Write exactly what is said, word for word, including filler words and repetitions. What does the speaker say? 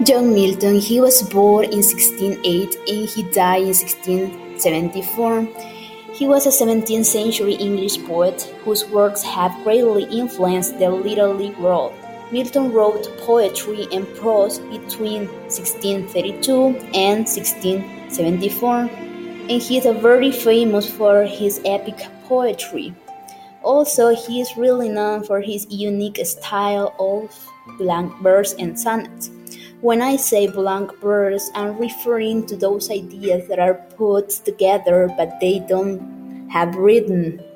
John Milton, he was born in sixteen oh eight and he died in sixteen seventy-four. He was a seventeenth century English poet whose works have greatly influenced the literary world. Milton wrote poetry and prose between sixteen thirty-two and sixteen seventy-four, and he is very famous for his epic poetry. Also, he is really known for his unique style of blank verse and sonnets. When I say blank verse, I'm referring to those ideas that are put together but they don't have rhythm.